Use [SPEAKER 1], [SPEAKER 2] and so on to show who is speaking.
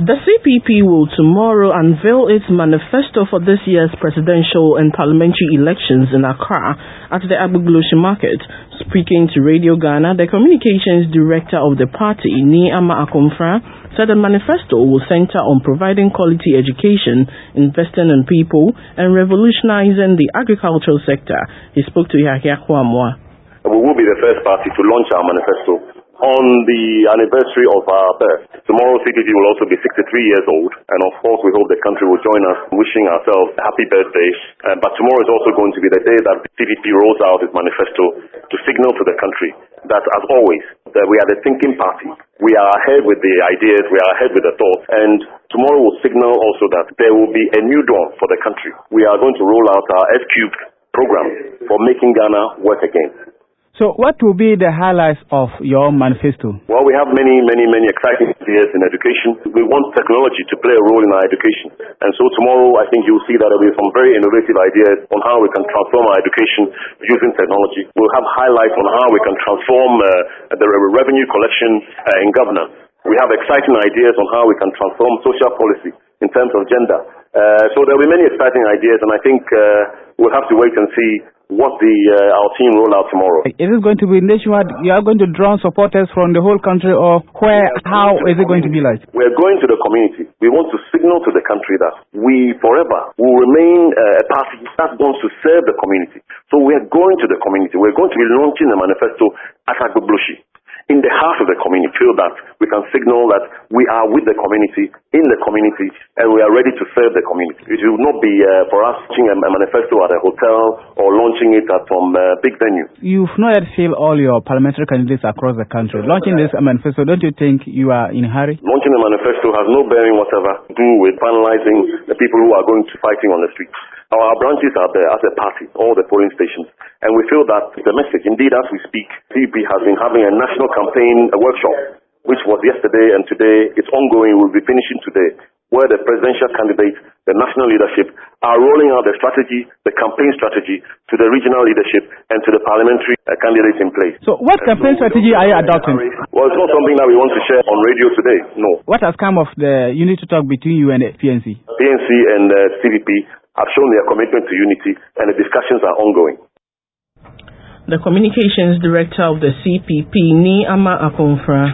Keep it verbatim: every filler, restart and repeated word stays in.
[SPEAKER 1] The C P P will tomorrow unveil its manifesto for this year's presidential and parliamentary elections in Accra at the Agbogloshi Market. Speaking to Radio Ghana, the communications director of the party, Ni Ama Akomfra, said the manifesto will center on providing quality education, investing in people, and revolutionizing the agricultural sector. He spoke to Yahya Kwamwa.
[SPEAKER 2] We will be the first party to launch our manifesto on the anniversary of our birth. Tomorrow C P P will also be sixty-three years old, and of course we hope the country will join us wishing ourselves a happy birthday. Uh, but tomorrow is also going to be the day that C P P rolls out its manifesto to signal to the country that, as always, that we are the thinking party. We are ahead with the ideas, we are ahead with the thoughts, and tomorrow will signal also that there will be a new dawn for the country. We are going to roll out our S Cubed program for making Ghana work again.
[SPEAKER 3] So what will be the highlights of your manifesto?
[SPEAKER 2] Well, we have many, many, many exciting ideas in education. We want technology to play a role in our education. And so tomorrow, I think you'll see that there will be some very innovative ideas on how we can transform our education using technology. We'll have highlights on how we can transform uh, the revenue collection uh, in governance. We have exciting ideas on how we can transform social policy in terms of gender. Uh, so there will be many exciting ideas, and I think uh, we'll have to wait and see what the uh, our team roll out tomorrow.
[SPEAKER 3] Is it going to be nationwide? You are going to draw supporters from the whole country, or where? How is it going to be like?
[SPEAKER 2] We're going to the community. We want to signal to the country that we forever will remain uh, a party that wants to serve the community. So we're going to the community. We're going to be launching a manifesto at Agbogloshi, in the heart of the community, feel that we can signal that we are with the community, in the community, and we are ready to serve the community. It will not be uh, for us launching a manifesto at a hotel or launching it at some uh, big venue.
[SPEAKER 3] You've not yet filled all your parliamentary candidates across the country. Launching this manifesto, don't you think you are in a hurry?
[SPEAKER 2] Launching a manifesto has no bearing whatever to do with finalizing the people who are going to fighting on the streets. Our branches are there as a party, all the polling stations, and we feel that the message, indeed as we speak, C P P has been having a national campaign a workshop, which was yesterday and today. It's ongoing, we'll be finishing today, where the presidential candidates, the national leadership, are rolling out the strategy, the campaign strategy, to the regional leadership and to the parliamentary uh, candidates in place.
[SPEAKER 3] So what and campaign so strategy are you adopting?
[SPEAKER 2] Well, it's not something that we want to share on radio today, no.
[SPEAKER 3] What has come of the unity talk between you and the P N C?
[SPEAKER 2] P N C and uh, C P P have shown their commitment to unity, and the discussions are ongoing.
[SPEAKER 1] The communications director of the C P P, Ni Ama Akomfra.